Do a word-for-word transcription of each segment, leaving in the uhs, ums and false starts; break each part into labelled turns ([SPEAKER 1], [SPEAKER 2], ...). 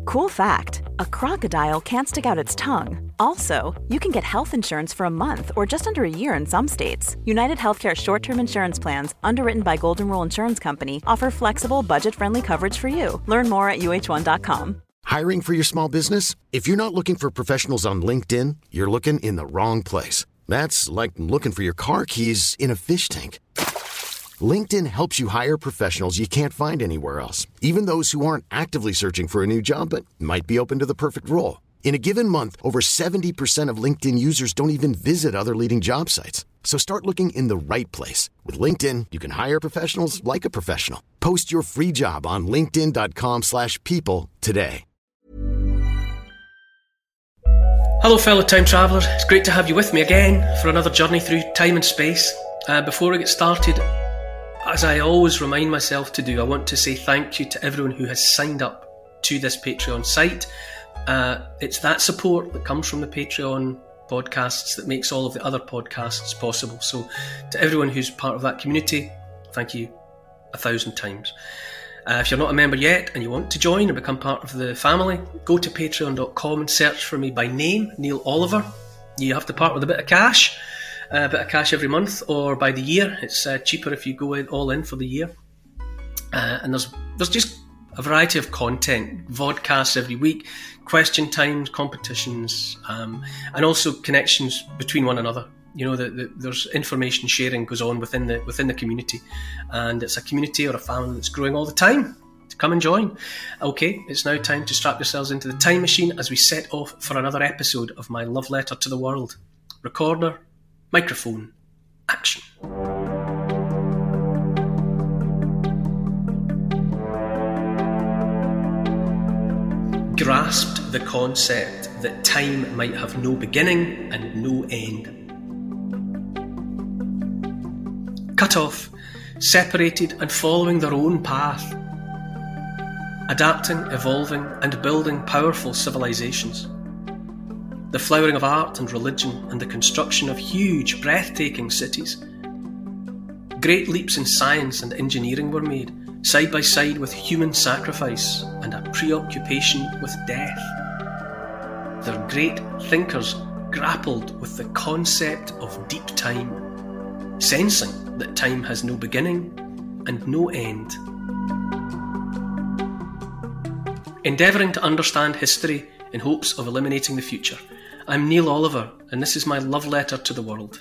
[SPEAKER 1] Cool fact, a crocodile can't stick out its tongue. Also, you can get health insurance for a month or just under a year in some states. United Healthcare short-term insurance plans, underwritten by Golden Rule Insurance Company, offer flexible, budget-friendly coverage for you. Learn more at U H one dot com.
[SPEAKER 2] Hiring for your small business? If you're not looking for professionals on LinkedIn, you're looking in the wrong place. That's like looking for your car keys in a fish tank. LinkedIn helps you hire professionals you can't find anywhere else, even those who aren't actively searching for a new job but might be open to the perfect role. In a given month, over seventy percent of LinkedIn users don't even visit other leading job sites. So start looking in the right place. With LinkedIn, you can hire professionals like a professional. Post your free job on linkedin dot com slash people today.
[SPEAKER 3] Hello fellow time travellers, it's great to have you with me again for another journey through time and space. Uh, before I get started, as I always remind myself to do, I want to say thank you to everyone who has signed up to this Patreon site. Uh, it's that support that comes from the Patreon podcasts that makes all of the other podcasts possible. So to everyone who's part of that community, thank you a thousand times. Uh, if you're not a member yet and you want to join and become part of the family, go to patreon dot com and search for me by name, Neil Oliver. You have to part with a bit of cash. A bit of cash every month or by the year. It's uh, cheaper if you go in, all in for the year. Uh, and there's there's just a variety of content, vodcasts every week, question times, competitions, um, and also connections between one another. You know, the, the, there's information sharing goes on within the within the community, and it's a community or a family that's growing all the time. To come and join. Okay, it's now time to strap yourselves into the time machine as we set off for another episode of my love letter to the world. Recorder, microphone, action. Grasped the concept that time might have no beginning and no end. Cut off, separated and following their own path. Adapting, evolving and building powerful civilizations. The flowering of art and religion and the construction of huge, breathtaking cities. Great leaps in science and engineering were made, side by side with human sacrifice and a preoccupation with death. Their great thinkers grappled with the concept of deep time, sensing that time has no beginning and no end. Endeavouring to understand history in hopes of eliminating the future. I'm Neil Oliver, and this is my love letter to the world.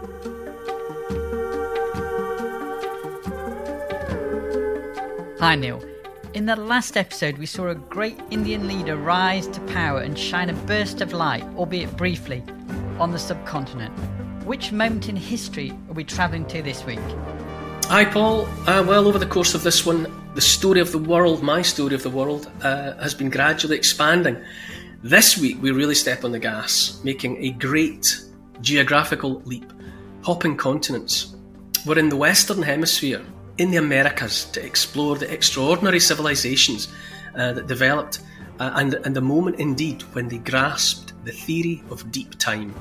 [SPEAKER 4] Hi Neil. In the last episode we saw a great Indian leader rise to power and shine a burst of light, albeit briefly, on the subcontinent. Which moment in history are we travelling to this week?
[SPEAKER 3] Hi Paul. Uh, well, over the course of this one, the story of the world, my story of the world, uh, has been gradually expanding. This week we really step on the gas, making a great geographical leap, hopping continents. We're in the Western Hemisphere, in the Americas, to explore the extraordinary civilizations uh, that developed uh, and, and the moment indeed when they grasped the theory of deep time.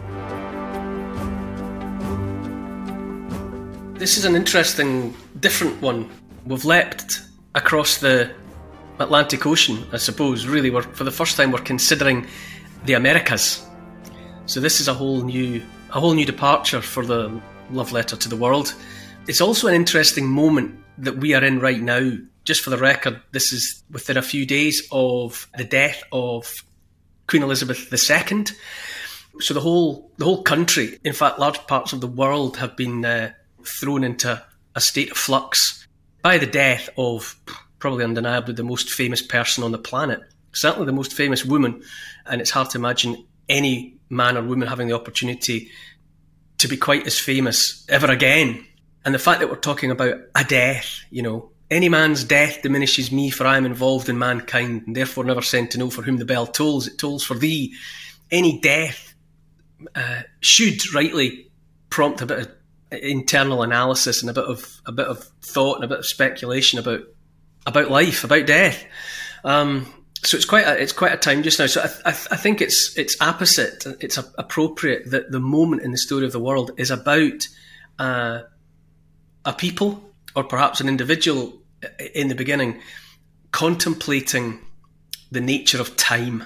[SPEAKER 3] This is an interesting, different one. We've leapt across the Atlantic Ocean, I suppose. Really, we're, for the first time, we're considering the Americas. So this is a whole new, a whole new departure for the love letter to the world. It's also an interesting moment that we are in right now. Just for the record, this is within a few days of the death of Queen Elizabeth the Second. So the whole, the whole country, in fact, large parts of the world have been uh, thrown into a state of flux by the death of probably undeniably the most famous person on the planet, certainly the most famous woman, and it's hard to imagine any man or woman having the opportunity to be quite as famous ever again. And the fact that we're talking about a death, you know, any man's death diminishes me, for I am involved in mankind, and therefore never sent to know for whom the bell tolls, it tolls for thee. Any death uh, should rightly prompt a bit of internal analysis and a bit of a bit of thought and a bit of speculation about about life, about death. Um, so it's quite a, it's quite a time just now. So I, I, I think it's it's apposite, it's a, appropriate that the moment in the story of the world is about uh, a people, or perhaps an individual in the beginning, contemplating the nature of time.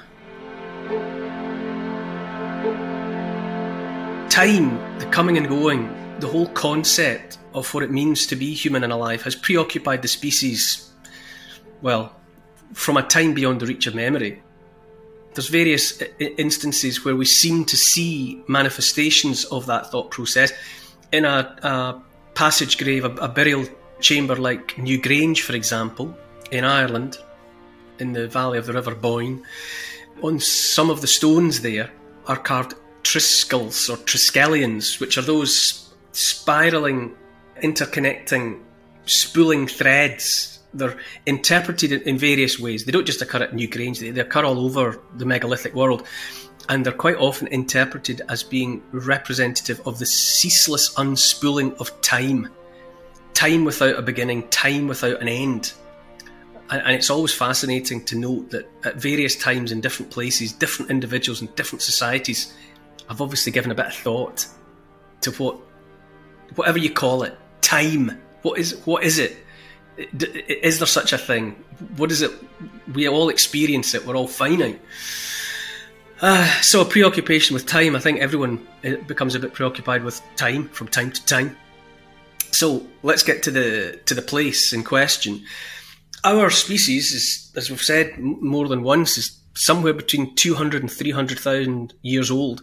[SPEAKER 3] Time, the coming and going, the whole concept of what it means to be human and alive has preoccupied the species, well, from a time beyond the reach of memory. There's various I- instances where we seem to see manifestations of that thought process in a, a passage grave, a, a burial chamber like Newgrange, for example, in Ireland, in the valley of the River Boyne. On some of the stones there are carved triskells or triskelions, which are those spiralling, interconnecting, spooling threads. They're interpreted in various ways. They don't just occur at Newgrange, they, they occur all over the megalithic world. And they're quite often interpreted as being representative of the ceaseless unspooling of time. Time without a beginning, time without an end. And, and it's always fascinating to note that at various times in different places, different individuals in different societies have obviously given a bit of thought to what, whatever you call it, time. What is what is it? Is there such a thing? What is it? We all experience it. We're all finite. Uh, so a preoccupation with time. I think everyone becomes a bit preoccupied with time from time to time. So let's get to the to the place in question. Our species, is, as we've said more than once, is somewhere between two hundred and three hundred thousand years old.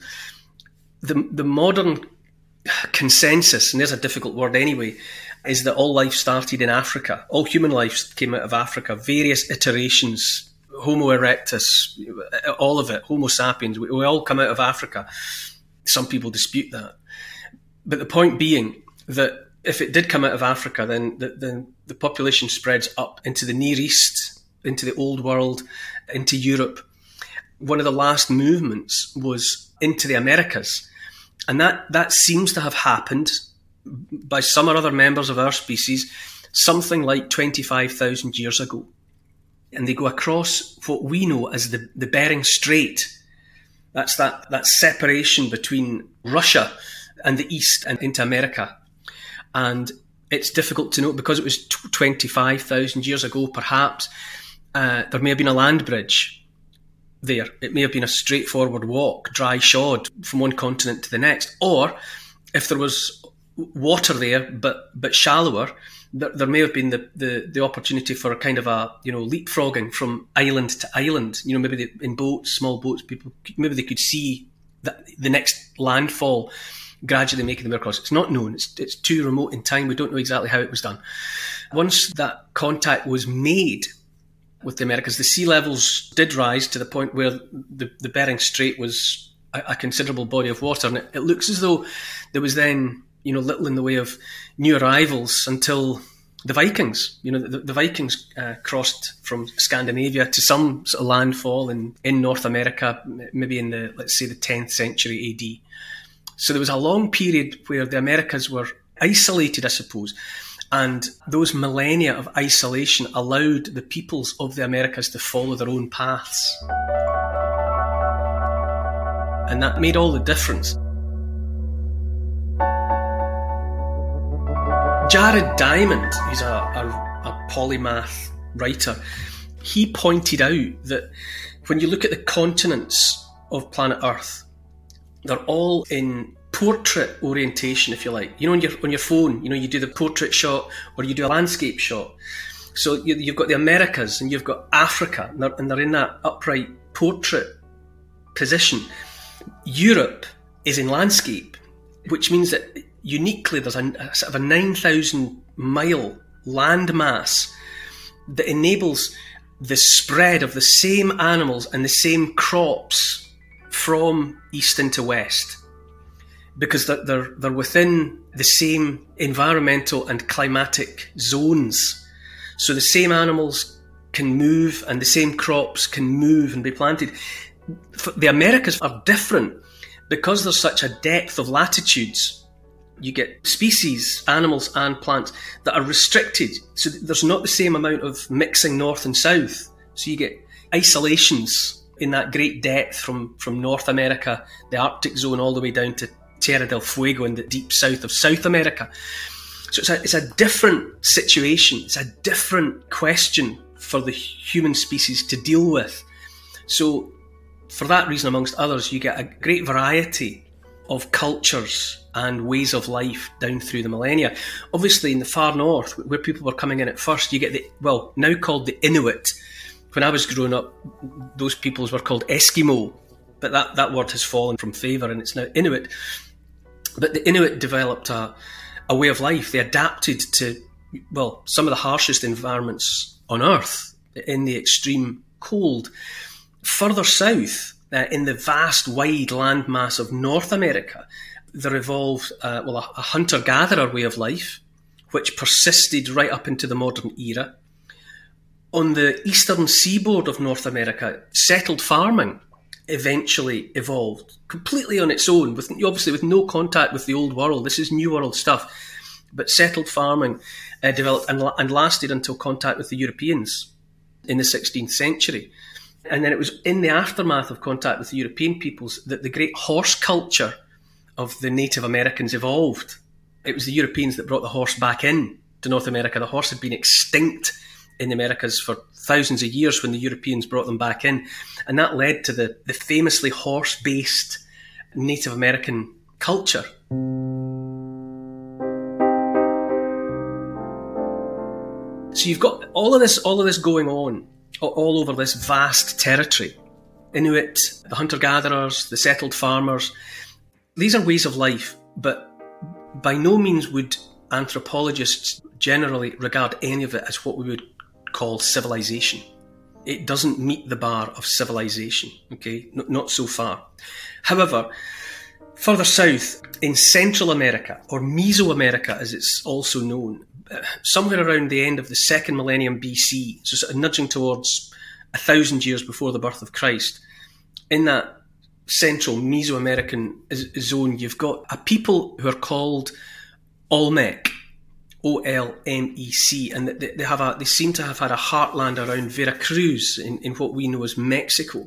[SPEAKER 3] The the modern consensus, and there's a difficult word anyway, is that all life started in Africa. All human life came out of Africa. Various iterations, Homo erectus, all of it, Homo sapiens, we, we all come out of Africa. Some people dispute that. But the point being that if it did come out of Africa, then the, the, the population spreads up into the Near East, into the Old World, into Europe. One of the last movements was into the Americas. And that, that seems to have happened by some or other members of our species something like twenty-five thousand years ago. And they go across what we know as the, the Bering Strait. That's that, that separation between Russia and the East and into America. And it's difficult to know because it was twenty-five thousand years ago, perhaps uh, there may have been a land bridge there. It may have been a straightforward walk, dry shod from one continent to the next. Or if there was water there, but but shallower, there, there may have been the, the, the opportunity for a kind of a, you know, leapfrogging from island to island. You know, maybe they, in boats, small boats, people, maybe they could see the, the next landfall gradually making their way across. It's not known. It's, it's too remote in time. We don't know exactly how it was done. Once that contact was made with the Americas, the sea levels did rise to the point where the, the Bering Strait was a, a considerable body of water. And it, it looks as though there was then, you know, little in the way of new arrivals until the Vikings. You know, the, the Vikings uh, crossed from Scandinavia to some sort of landfall in, in North America, maybe in the, let's say, the tenth century A D. So there was a long period where the Americas were isolated, I suppose. And those millennia of isolation allowed the peoples of the Americas to follow their own paths. And that made all the difference. Jared Diamond, who's a, a, a polymath writer, he pointed out that when you look at the continents of planet Earth, they're all in portrait orientation, if you like. You know, on your on your phone, you know, you do the portrait shot or you do a landscape shot. So you, you've got the Americas and you've got Africa, and they're, and they're in that upright portrait position. Europe is in landscape, which means that uniquely there's a, a sort of a nine thousand mile landmass that enables the spread of the same animals and the same crops from east into west, because they're, they're, they're within the same environmental and climatic zones. So the same animals can move and the same crops can move and be planted. The Americas are different because there's such a depth of latitudes. You get species, animals and plants that are restricted. So there's not the same amount of mixing north and south. So you get isolations in that great depth from, from North America, the Arctic zone, all the way down to Tierra del Fuego in the deep south of South America. So it's a, it's a different situation. It's a different question for the human species to deal with So for that reason, amongst others, you get a great variety of cultures and ways of life down through the millennia. Obviously, in the far north, where people were coming in at first, you get the, well, now called the Inuit. When I was growing up, those peoples were called Eskimo, but that, that word has fallen from favour and it's now Inuit. But the Inuit developed a, a way of life. They adapted to, well, some of the harshest environments on Earth in the extreme cold. Further south, uh, in the vast, wide landmass of North America, there evolved uh, well, a, a hunter-gatherer way of life, which persisted right up into the modern era. On the eastern seaboard of North America, settled farming eventually evolved completely on its own, with obviously with no contact with the old world. This is New World stuff. But settled farming uh, developed and, and lasted until contact with the Europeans in the sixteenth century. And then it was in the aftermath of contact with the European peoples that the great horse culture of the Native Americans evolved. It was the Europeans that brought the horse back in to North America. The horse had been extinct in the Americas for thousands of years when the Europeans brought them back in. And that led to the, the famously horse-based Native American culture. So you've got all of this, all of this going on all over this vast territory. Inuit, the hunter-gatherers, the settled farmers. These are ways of life, but by no means would anthropologists generally regard any of it as what we would call civilization. It doesn't meet the bar of civilization, okay? N- not so far. However, further south, in Central America, or Mesoamerica as it's also known, somewhere around the end of the second millennium B C, so sort of nudging towards a thousand years before the birth of Christ, in that central Mesoamerican zone, you've got a people who are called Olmec, O L M E C, and they, they have a, they seem to have had a heartland around Veracruz in, in what we know as Mexico.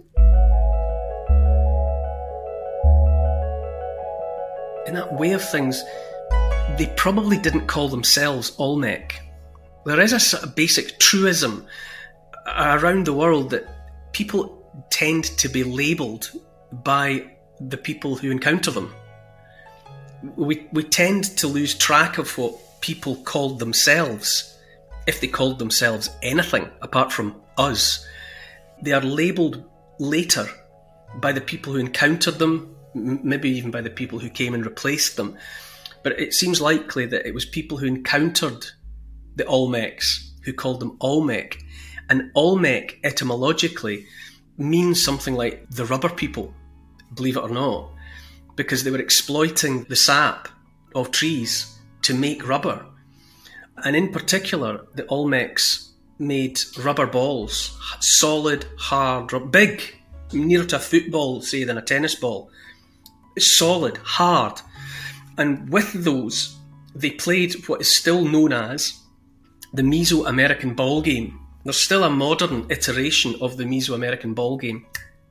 [SPEAKER 3] In that way of things, they probably didn't call themselves Olmec. There is a sort of basic truism around the world that people tend to be labelled by the people who encounter them. We we tend to lose track of what people called themselves, if they called themselves anything apart from us. They are labelled later by the people who encountered them, m- maybe even by the people who came and replaced them. But it seems likely that it was people who encountered the Olmecs who called them Olmec. And Olmec, etymologically, means something like the rubber people, believe it or not, because they were exploiting the sap of trees to make rubber. And in particular, the Olmecs made rubber balls, solid, hard, big, nearer to a football, say, than a tennis ball. Solid, hard. And with those, they played what is still known as the Mesoamerican ball game. There's still a modern iteration of the Mesoamerican ball game,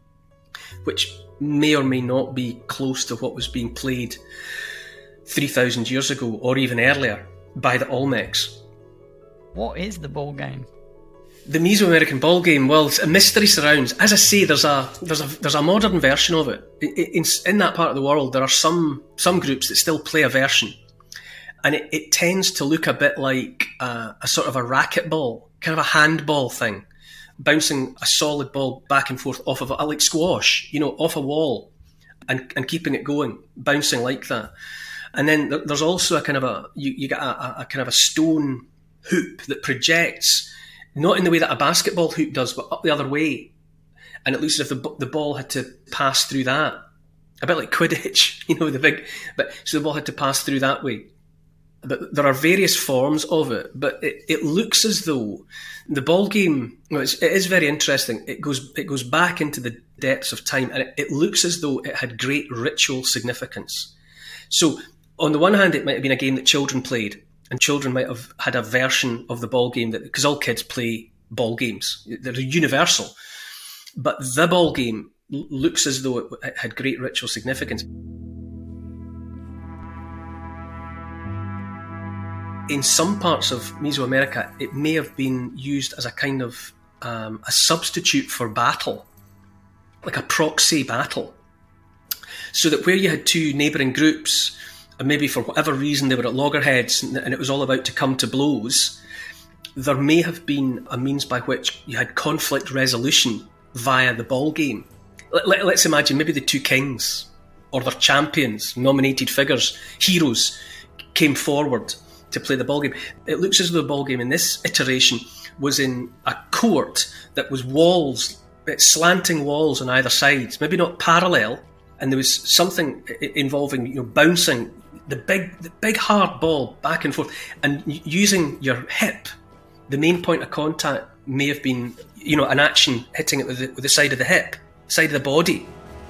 [SPEAKER 3] which may or may not be close to what was being played three thousand years ago, or even earlier, by the Olmecs.
[SPEAKER 4] What is the ball game?
[SPEAKER 3] The Mesoamerican ball game, well, a mystery surrounds. As I say, there's a there's a there's a modern version of it. In, in, in that part of the world, there are some some groups that still play a version, and it, it tends to look a bit like a, a sort of a racquetball, kind of a handball thing, bouncing a solid ball back and forth off of a, like squash, you know, off a wall, and and keeping it going, bouncing like that. And then there's also a kind of a you, you get a, a kind of a stone hoop that projects. Not in the way that a basketball hoop does, but up the other way. And it looks as if the the ball had to pass through that. A bit like Quidditch, you know, the big... but so the ball had to pass through that way. But there are various forms of it. But it, it looks as though the ball game... Well, it's, it is very interesting. It goes it goes back into the depths of time. And it, it looks as though it had great ritual significance. So, on the one hand, it might have been a game that children played. And children might have had a version of the ball game that, because all kids play ball games, they're universal. But the ball game looks as though it had great ritual significance. In some parts of Mesoamerica, it may have been used as a kind of um, a substitute for battle. like a proxy battle. So that where you had two neighbouring groups, and maybe for whatever reason they were at loggerheads and it was all about to come to blows, there may have been a means by which you had conflict resolution via the ball game. Let, let, let's imagine maybe the two kings or their champions, nominated figures, heroes, came forward to play the ball game. It looks as though the ball game in this iteration was in a court that was walls, slanting walls on either side, maybe not parallel, and there was something involving, you know, bouncing the big, the big hard ball back and forth, and using your hip. The main point of contact may have been, you know, an action hitting it with the, with the side of the hip, side of the body.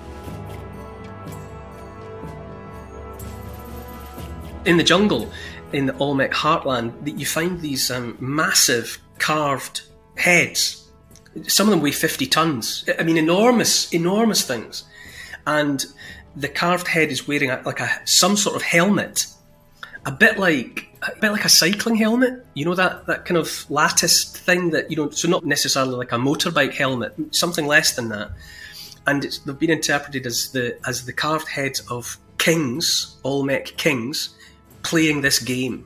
[SPEAKER 3] In the jungle, in the Olmec heartland, you find these um, massive carved heads. Some of them weigh fifty tons. I mean, enormous, enormous things. And the carved head is wearing a, like a some sort of helmet, a bit like a bit like a cycling helmet. You know, that that kind of latticed thing that, you know, so not necessarily like a motorbike helmet, something less than that. And it's, they've been interpreted as the as the carved heads of kings, Olmec kings, playing this game.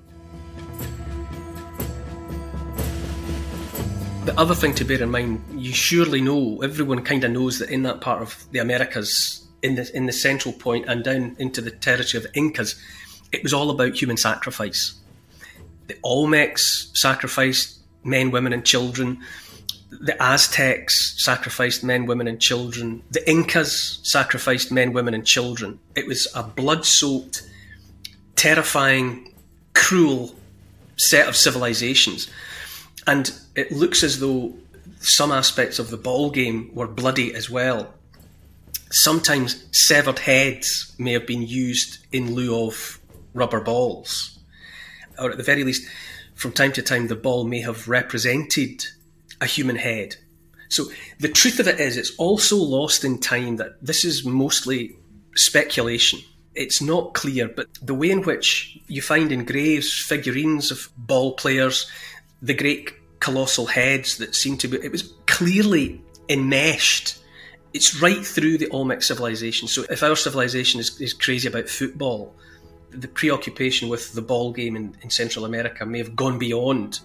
[SPEAKER 3] The other thing to bear in mind, you surely know, everyone kind of knows that in that part of the Americas, in the in the central point and down into the territory of the Incas, it was all about human sacrifice. The Olmecs sacrificed men, women and children. The Aztecs sacrificed men, women and children. The Incas sacrificed men, women and children. It was a blood-soaked, terrifying, cruel set of civilizations. And it looks as though some aspects of the ball game were bloody as well. Sometimes severed heads may have been used in lieu of rubber balls. Or at the very least, from time to time, the ball may have represented a human head. So the truth of it is, it's also lost in time that this is mostly speculation. It's not clear, but the way in which you find in graves figurines of ball players, the great colossal heads that seem to be, it was clearly enmeshed. It's right through the Olmec civilization. So if our civilization is, is crazy about football, the preoccupation with the ball game in, in Central America may have gone beyond.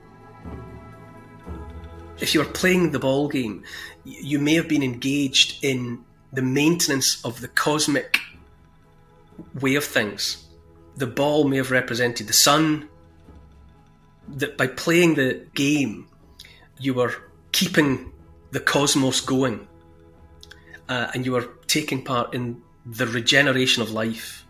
[SPEAKER 3] If you were playing the ball game, you may have been engaged in the maintenance of the cosmic way of things. The ball may have represented the sun. That by playing the game, you were keeping the cosmos going, uh, and you were taking part in the regeneration of life.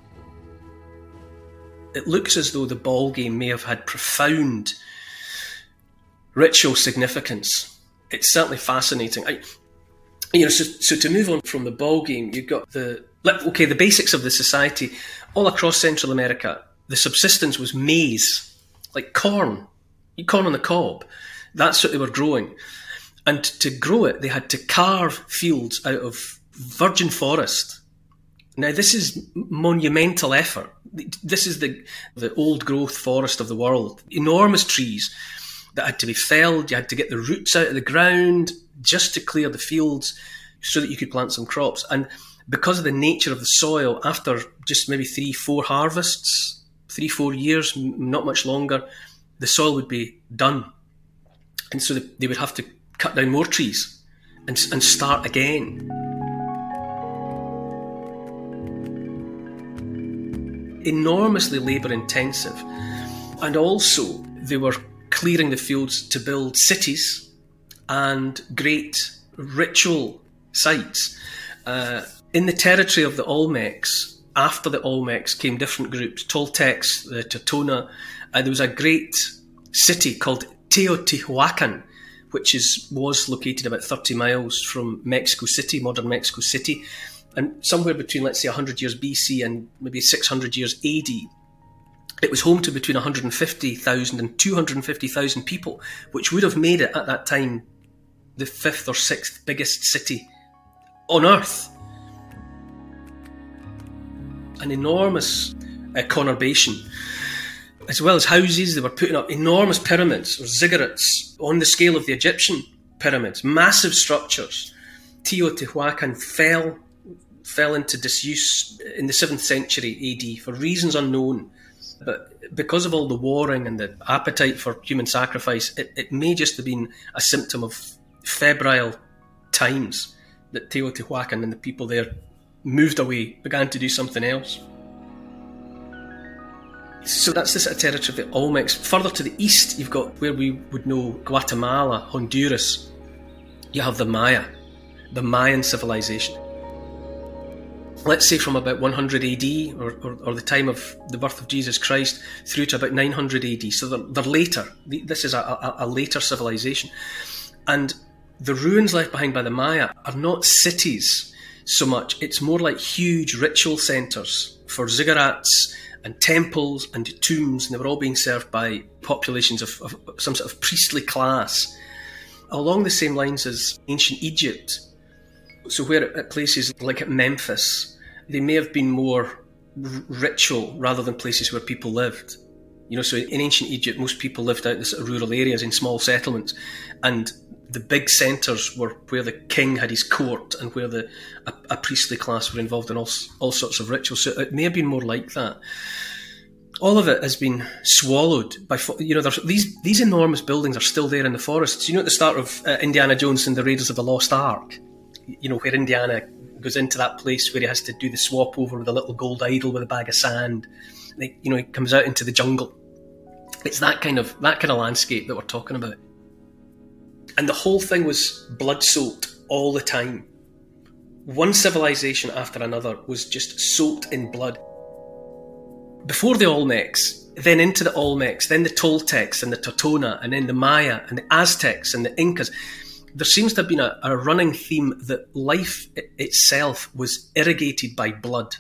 [SPEAKER 3] It looks as though the ball game may have had profound ritual significance. It's certainly fascinating. I, you know, so, so to move on from the ball game, you've got the okay, the basics of the society all across Central America. The subsistence was maize. Like corn, corn on the cob. That's what they were growing. And to grow it, they had to carve fields out of virgin forest. Now, this is monumental effort. This is the, the old growth forest of the world. Enormous trees that had to be felled. You had to get the roots out of the ground just to clear the fields so that you could plant some crops. And because of the nature of the soil, after just maybe three, four harvests, three, four years, not much longer, the soil would be done. And so they would have to cut down more trees and, and start again. Enormously labour intensive. And also they were clearing the fields to build cities and great ritual sites. Uh, in the territory of the Olmecs, after the Olmecs came different groups, Toltecs, the Totona, and there was a great city called Teotihuacan, which is was located about thirty miles from Mexico City, modern Mexico City, and somewhere between, let's say, one hundred years B C and maybe six hundred years A D. It was home to between one hundred fifty thousand and two hundred fifty thousand people, which would have made it at that time the fifth or sixth biggest city on Earth. An enormous uh, conurbation. As well as houses, they were putting up enormous pyramids or ziggurats on the scale of the Egyptian pyramids, massive structures, Teotihuacan fell fell into disuse in the seventh century A D for reasons unknown. But because of all the warring and the appetite for human sacrifice, it, it may just have been a symptom of febrile times that Teotihuacan and the people there moved away, began to do something else. So that's the sort of territory of the Olmecs. Further to the east, you've got where we would know Guatemala, Honduras. You have the Maya, the Mayan civilization. Let's say from about one hundred A D, or, or, or the time of the birth of Jesus Christ, through to about nine hundred A D. So they're, they're later. This is a, a, a later civilization. And the ruins left behind by the Maya are not cities so much. It's more like huge ritual centres for ziggurats and temples and tombs, and they were all being served by populations of, of some sort of priestly class. Along the same lines as ancient Egypt. So where at places like at Memphis, they may have been more r- ritual rather than places where people lived. You know, so in ancient Egypt, most people lived out in the sort of rural areas in small settlements, and the big centres were where the king had his court and where the a, a priestly class were involved in all, all sorts of rituals. So it may have been more like that. All of it has been swallowed by, you know, these these enormous buildings are still there in the forests. You know, at the start of uh, Indiana Jones and the Raiders of the Lost Ark, you know, where Indiana goes into that place where he has to do the swap over with a little gold idol with a bag of sand. They, you know, he comes out into the jungle. It's that kind of that kind of landscape that we're talking about. And the whole thing was blood-soaked all the time. One civilization after another was just soaked in blood. Before the Olmecs, then into the Olmecs, then the Toltecs and the Totona, and then the Maya and the Aztecs and the Incas. There seems to have been a, a running theme that life itself was irrigated by blood.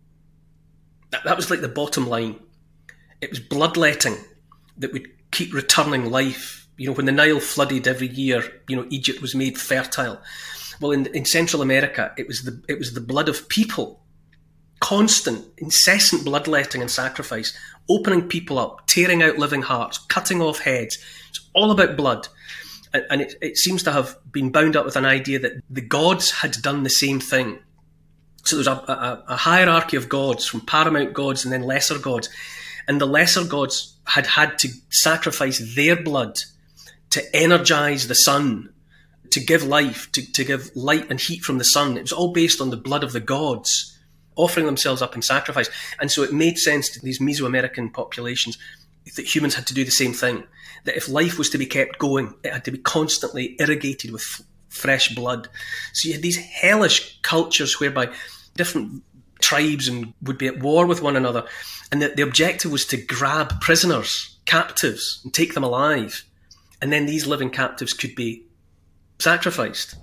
[SPEAKER 3] That, that was like the bottom line. It was bloodletting that would keep returning life. You know, when the Nile flooded every year, you know, Egypt was made fertile. Well, in, in Central America, it was the it was the blood of people. Constant, incessant bloodletting and sacrifice, opening people up, tearing out living hearts, cutting off heads. It's all about blood. And, and it, it seems to have been bound up with an idea that the gods had done the same thing. So there's a, a, a hierarchy of gods, from paramount gods and then lesser gods. And the lesser gods had had to sacrifice their blood to energize the sun, to give life, to, to give light and heat from the sun. It was all based on the blood of the gods, offering themselves up in sacrifice. And so it made sense to these Mesoamerican populations that humans had to do the same thing. That if life was to be kept going, it had to be constantly irrigated with f- fresh blood. So you had these hellish cultures whereby different tribes and would be at war with one another. And the, the objective was to grab prisoners, captives, and take them alive. And then these living captives could be sacrificed.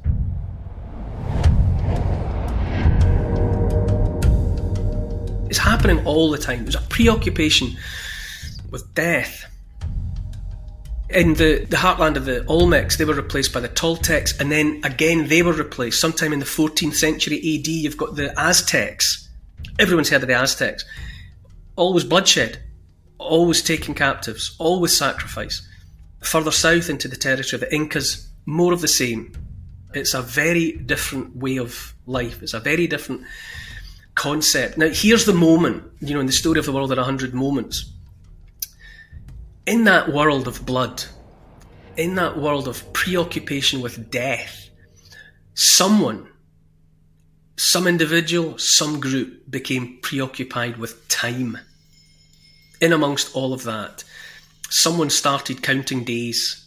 [SPEAKER 3] It's happening all the time. There's a preoccupation with death. In the, the heartland of the Olmecs, they were replaced by the Toltecs, and then again they were replaced. Sometime in the fourteenth century A D, you've got the Aztecs. Everyone's heard of the Aztecs. Always bloodshed, always taking captives, always sacrifice. Further south into the territory of the Incas, more of the same. It's a very different way of life. It's a very different concept. Now, here's the moment, you know, in the story of the world in a hundred moments. In that world of blood, in that world of preoccupation with death, someone, some individual, some group became preoccupied with time. In amongst all of that, someone started counting days.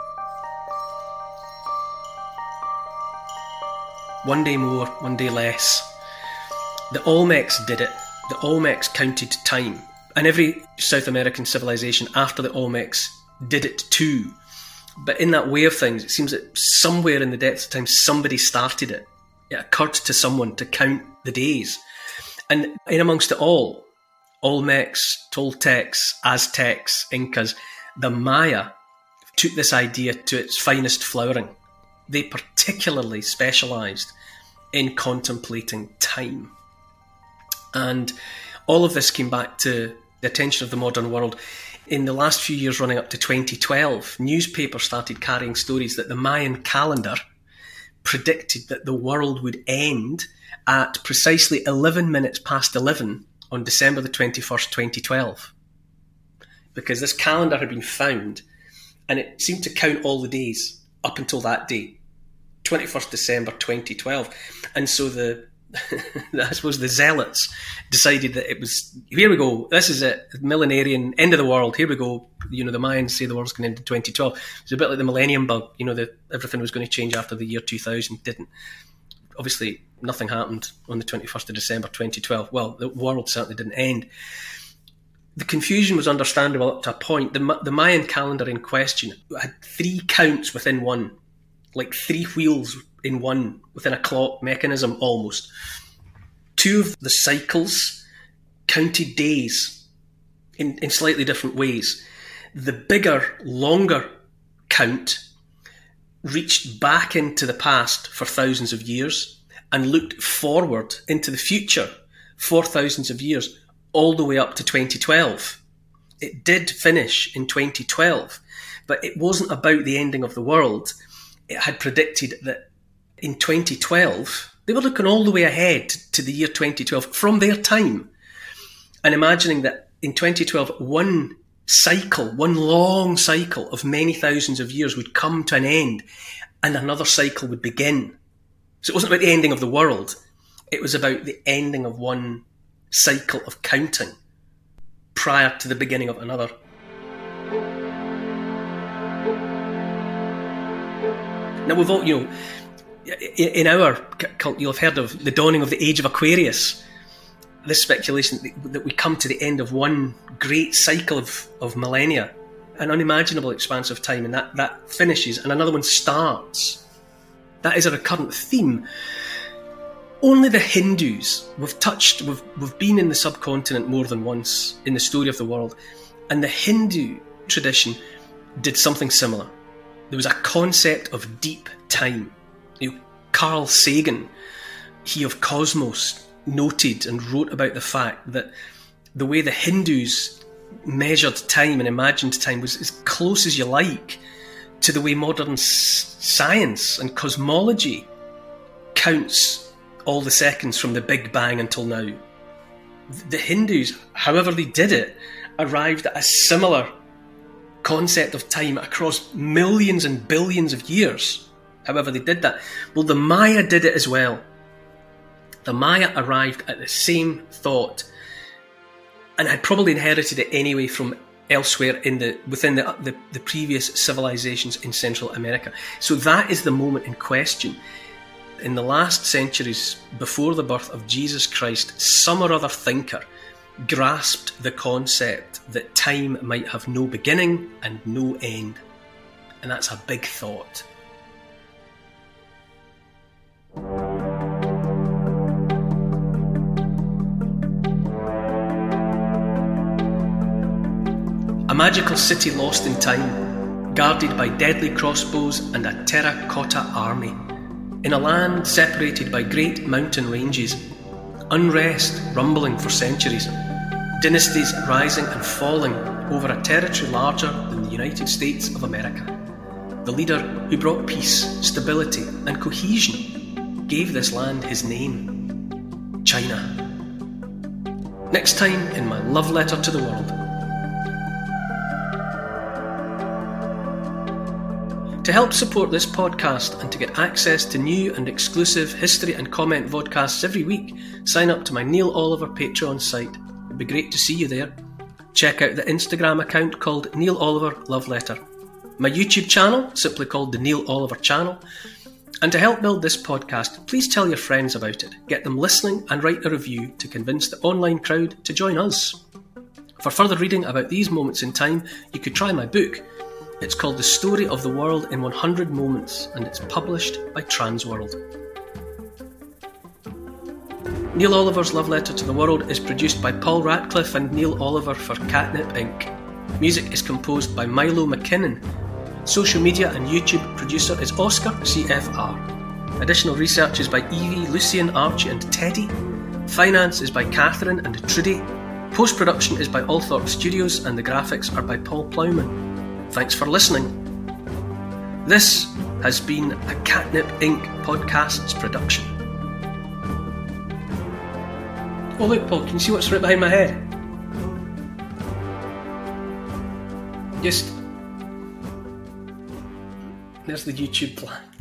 [SPEAKER 3] One day more, one day less. The Olmecs did it. The Olmecs counted time. And every South American civilization after the Olmecs did it too. But in that way of things, it seems that somewhere in the depths of time, somebody started it. It occurred to someone to count the days. And in amongst it all, Olmecs, Toltecs, Aztecs, Incas, the Maya took this idea to its finest flowering. They particularly specialised in contemplating time. And all of this came back to the attention of the modern world. In the last few years running up to twenty twelve, newspapers started carrying stories that the Mayan calendar predicted that the world would end at precisely eleven minutes past eleven on December the twenty-first, twenty twelve. Because this calendar had been found, and it seemed to count all the days up until that day, twenty-first December twenty twelve. And so the, I suppose the zealots decided that it was, here we go, this is it, millenarian, end of the world, here we go. You know, the Mayans say the world's going to end in twenty twelve. It's a bit like the millennium bug, you know, that everything was going to change after the year two thousand, didn't. Obviously, nothing happened on the twenty-first of December twenty twelve. Well, the world certainly didn't end. The confusion was understandable up to a point. The, the Mayan calendar in question had three counts within one, like three wheels in one, within a clock mechanism almost. Two of the cycles counted days in, in slightly different ways. The bigger, longer count reached back into the past for thousands of years and looked forward into the future for thousands of years, all the way up to twenty twelve. It did finish in twenty twelve, but it wasn't about the ending of the world. It had predicted that in twenty twelve, they were looking all the way ahead to the year twenty twelve from their time, and imagining that in twenty twelve, one cycle, one long cycle of many thousands of years would come to an end and another cycle would begin. So it wasn't about the ending of the world. It was about the ending of one cycle of counting prior to the beginning of another. Now we've all, you know, in our cult, you'll have heard of the dawning of the age of Aquarius. This speculation that we come to the end of one great cycle of, of millennia, an unimaginable expanse of time, and that, that finishes and another one starts. That is a recurrent theme. Only the Hindus, we've touched, we've, we've been in the subcontinent more than once in the story of the world, and the Hindu tradition did something similar. There was a concept of deep time. You know, Carl Sagan, he of Cosmos, noted and wrote about the fact that the way the Hindus measured time and imagined time was as close as you like to the way modern s- science and cosmology counts all the seconds from the Big Bang until now. The Hindus, however they did it, arrived at a similar concept of time across millions and billions of years. However they did that. Well, the Maya did it as well. The Maya arrived at the same thought and had probably inherited it anyway from elsewhere in the within the, the, the previous civilizations in Central America. So that is the moment in question. In the last centuries before the birth of Jesus Christ, some or other thinker grasped the concept that time might have no beginning and no end. And that's a big thought. A magical city lost in time, guarded by deadly crossbows and a terracotta army. In a land separated by great mountain ranges, unrest rumbling for centuries, dynasties rising and falling over a territory larger than the United States of America. The leader who brought peace, stability and cohesion gave this land his name, China. Next time in my love letter to the world. To help support this podcast and to get access to new and exclusive history and comment vodcasts every week, sign up to my Neil Oliver Patreon site. It'd be great to see you there. Check out the Instagram account called Neil Oliver Love Letter. My YouTube channel, simply called the Neil Oliver Channel. And to help build this podcast, please tell your friends about it. Get them listening and write a review to convince the online crowd to join us. For further reading about these moments in time, you could try my book. It's called The Story of the World in one hundred Moments, and it's published by Transworld. Neil Oliver's Love Letter to the World is produced by Paul Ratcliffe and Neil Oliver for Catnip Incorporated. Music is composed by Milo McKinnon. Social media and YouTube producer is Oscar C F R. Additional research is by Evie, Lucian, Archie and Teddy. Finance is by Catherine and Trudy. Post-production is by Althorpe Studios and the graphics are by Paul Plowman. Thanks for listening. This has been a Catnip Incorporated Podcasts production. Oh look, Paul, can you see what's right behind my head? Just... There's the YouTube plan.